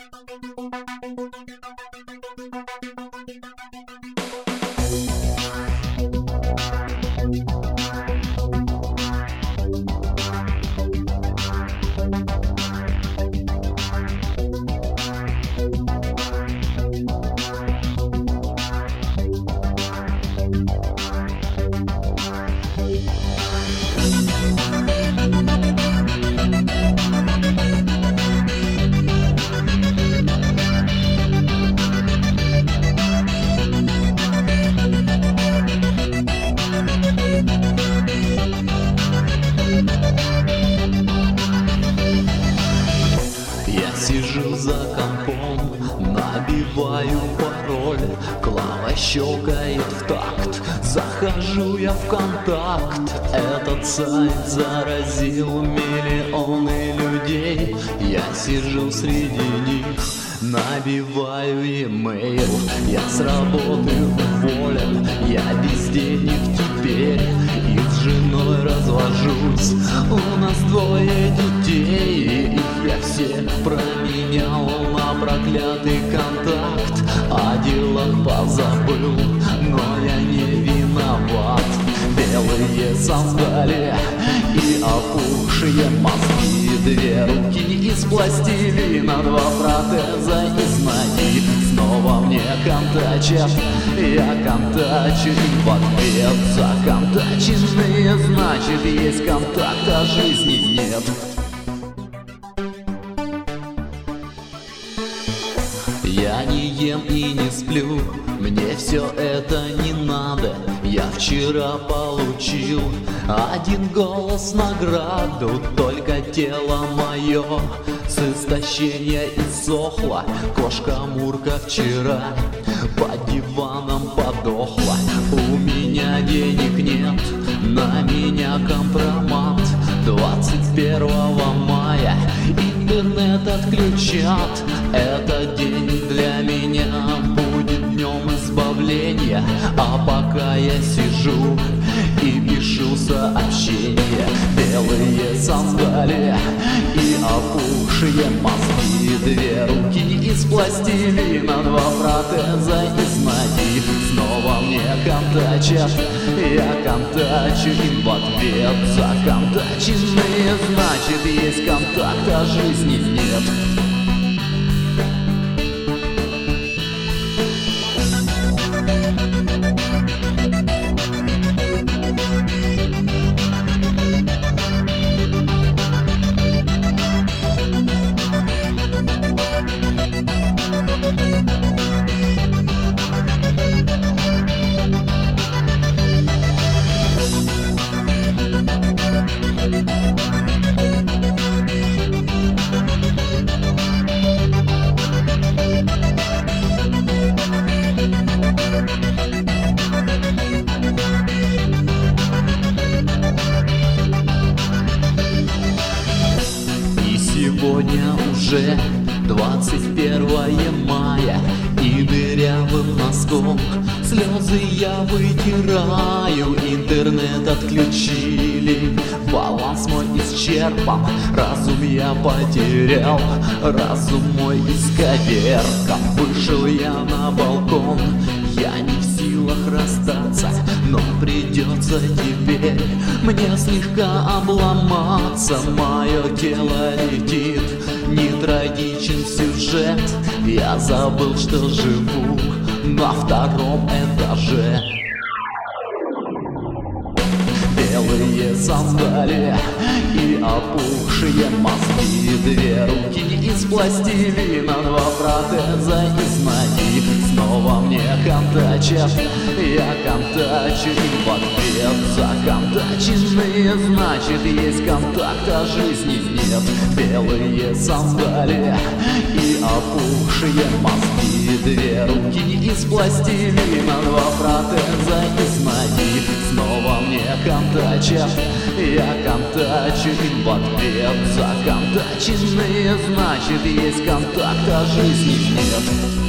Сижу за компом, набиваю пароль, клава щелкает в такт, захожу я в контакт. Этот сайт заразил миллионы людей, я сижу среди них, набиваю e-mail. Я с работы уволен, я бездельник теперь, и с женой развожусь. У нас 2 детей, их я всех променял на проклятый контакт. О делах позабыл, но я не виноват. Белые сандали и опухшие мозги, 2 руки из пластилина, 2 протеза из ноги. Снова мне контачат, я контачу им в ответ. Законтаченные, значит, есть контакт, а жизни нет. Я не ем и не сплю, мне все это не надо. Я вчера получил 1 голос награду, только тело мое с истощения иссохло. Кошка Мурка вчера под диваном подохла. У меня денег нет, на меня компромат. 21 мая интернет отключат. Этот день для меня будет днем избавления. А пока я сижу и пишу сообщения, белые сандали и опухшие мозги, 2 руки из пластилина, 2 протеза из ноги. Снова мне контачат, я контачу им в ответ. Законтаченные, значит, есть контакт, а жизни нет. Сегодня уже 21 мая, и дырявым носком слезы я вытираю. Интернет отключили, баланс мой исчерпан, разум я потерял, разум мой исковеркан. Вышел я на балкон, я не в силах расстаться, но придется теперь мне слегка обломаться. Мое тело летит, не трагичен сюжет, я забыл, что живу на 2-м этаже. Белые сандали и опухшие мозги, 2 руки из пластилина, 2 протеза из ноги. Снова мне контачат, я контачу им в ответ. Законтаченные, значит, есть контакт, а жизни нет. Белые сандали и опухшие мозги, 2 руки из пластилина, 2 протеза из ноги. Снова мне контачат, я контачу им в ответ. Законтаченные, значит, есть контакт, а жизни нет.